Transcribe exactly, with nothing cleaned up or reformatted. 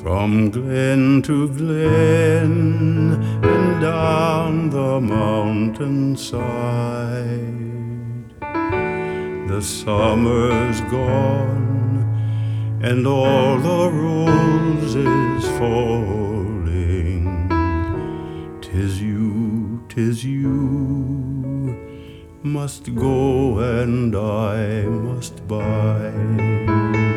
From glen to glen and down the mountainside, the summer's gone and all the roses falling. 'Tis you, 'tis you must go and I must bide.